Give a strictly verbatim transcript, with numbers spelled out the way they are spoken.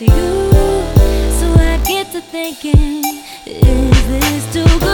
to you. So I get to thinking, is this too good?